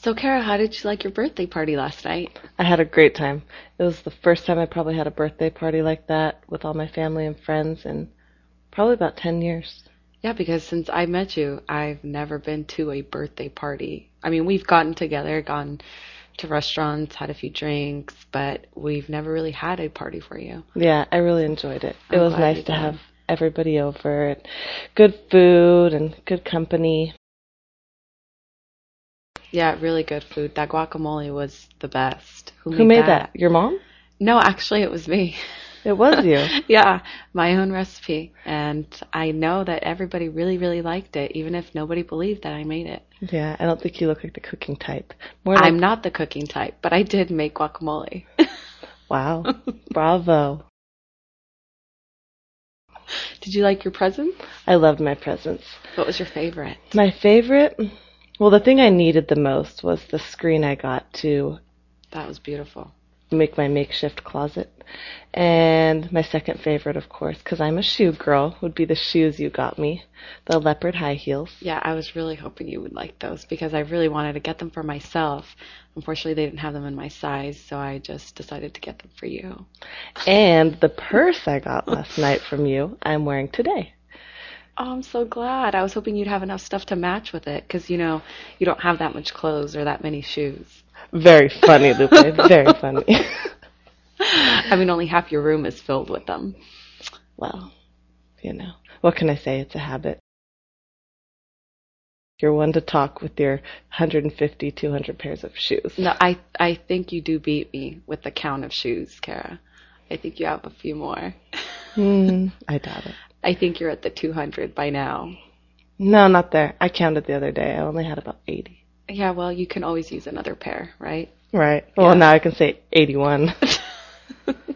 So, Kara, how did you like your birthday party last night? I had a great time. It was the first time I probably had a birthday party like that with all my family and friends in probably about 10 years. Yeah, because since I met you, I've never been to a birthday party. I mean, we've gotten together, gone to restaurants, had a few drinks, but we've never really had a party for you. Yeah, I really enjoyed it. It I'm was glad nice you to did. have everybody over and good food and good company. Yeah, really good food. That guacamole was the best. Who Who made made that? that? Your mom? No, actually, it was me. It was you. Yeah, my own recipe. And I know that everybody really, really liked it, even if nobody believed that I made it. Yeah, I don't think you look like the cooking type. More I'm like, not the cooking type, but I did make guacamole. wow, bravo. Did you like your present? I loved my presents. What was your favorite? My favorite, well, the thing I needed the most was the screen I got to That was beautiful. make my makeshift closet. And my second favorite, of course, because I'm a shoe girl, would be the shoes you got me, the leopard high heels. Yeah, I was really hoping you would like those because I really wanted to get them for myself. Unfortunately, they didn't have them in my size, so I just decided to get them for you. And the purse I got last night from you, I'm wearing today. Oh, I'm so glad. I was hoping you'd have enough stuff to match with it because, you know, you don't have that much clothes or that many shoes. Very funny, Lupe. Very funny. I mean, only half your room is filled with them. Well, what can I say? It's a habit. You're one to talk with your 150, 200 pairs of shoes. No, I think you do beat me with the count of shoes, Kara. I think you have a few more. I doubt it. I think you're at the 200 by now. No, not there. I counted the other day. I only had about 80. Yeah, well, you can always use another pair, right? Right. Well, Yeah. now I can say 81.